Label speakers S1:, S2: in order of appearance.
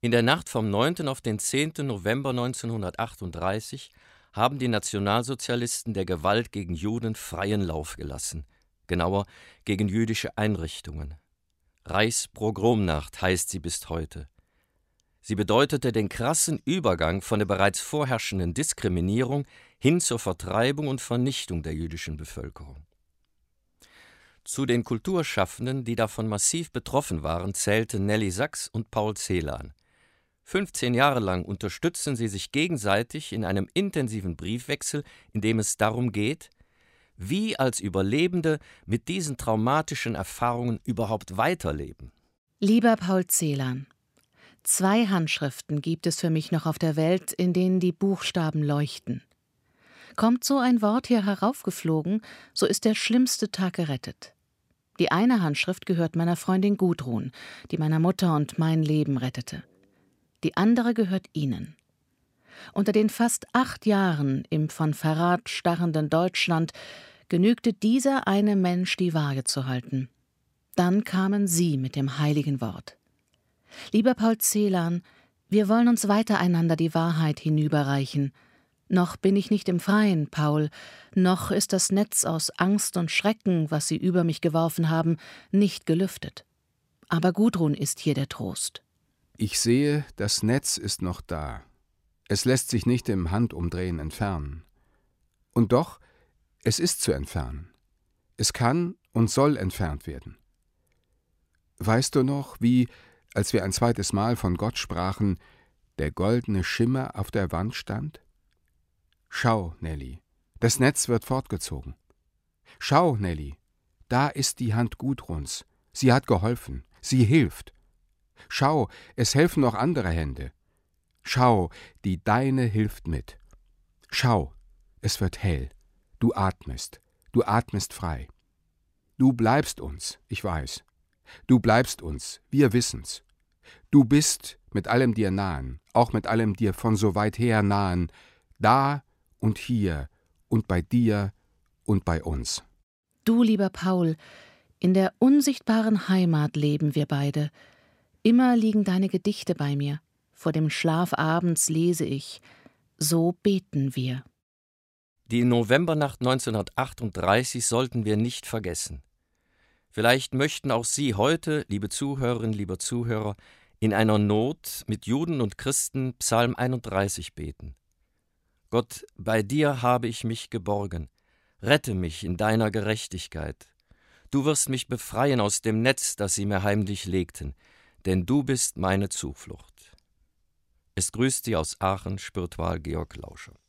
S1: In der Nacht vom 9. auf den 10. November 1938 haben die Nationalsozialisten der Gewalt gegen Juden freien Lauf gelassen, genauer gegen jüdische Einrichtungen. Reichspogromnacht heißt sie bis heute. Sie bedeutete den krassen Übergang von der bereits vorherrschenden Diskriminierung hin zur Vertreibung und Vernichtung der jüdischen Bevölkerung. Zu den Kulturschaffenden, die davon massiv betroffen waren, zählten Nelly Sachs und Paul Celan. 15 Jahre lang unterstützen sie sich gegenseitig in einem intensiven Briefwechsel, in dem es darum geht, wie als Überlebende mit diesen traumatischen Erfahrungen überhaupt weiterleben.
S2: Lieber Paul Celan, 2 Handschriften gibt es für mich noch auf der Welt, in denen die Buchstaben leuchten. Kommt so ein Wort hier heraufgeflogen, so ist der schlimmste Tag gerettet. Die eine Handschrift gehört meiner Freundin Gudrun, die meiner Mutter und mein Leben rettete. Die andere gehört Ihnen. Unter den fast 8 Jahren im von Verrat starrenden Deutschland genügte dieser eine Mensch, die Waage zu halten. Dann kamen Sie mit dem heiligen Wort. Lieber Paul Celan, wir wollen uns weiter einander die Wahrheit hinüberreichen. Noch bin ich nicht im Freien, Paul, noch ist das Netz aus Angst und Schrecken, was Sie über mich geworfen haben, nicht gelüftet. Aber Gudrun ist hier der Trost.
S3: Ich sehe, das Netz ist noch da. Es lässt sich nicht im Handumdrehen entfernen. Und doch, es ist zu entfernen. Es kann und soll entfernt werden. Weißt du noch, wie, als wir ein zweites Mal von Gott sprachen, der goldene Schimmer auf der Wand stand? Schau, Nelly, das Netz wird fortgezogen. Schau, Nelly, da ist die Hand Gudruns. Sie hat geholfen, sie hilft. Schau, es helfen noch andere Hände. Schau, die deine hilft mit. Schau, es wird hell. Du atmest frei. Du bleibst uns, ich weiß. Du bleibst uns, wir wissen's. Du bist mit allem dir nahen, auch mit allem dir von so weit her nahen, da und hier und bei dir und bei uns.
S2: Du, lieber Paul, in der unsichtbaren Heimat leben wir beide. Immer liegen deine Gedichte bei mir. Vor dem Schlaf abends lese ich. So beten wir.
S1: Die Novembernacht 1938 sollten wir nicht vergessen. Vielleicht möchten auch Sie heute, liebe Zuhörerinnen, lieber Zuhörer, in einer Not mit Juden und Christen Psalm 31 beten. Gott, bei dir habe ich mich geborgen. Rette mich in deiner Gerechtigkeit. Du wirst mich befreien aus dem Netz, das sie mir heimlich legten, denn du bist meine Zuflucht. Es grüßt Sie aus Aachen, Spiritual Georg Lauscher.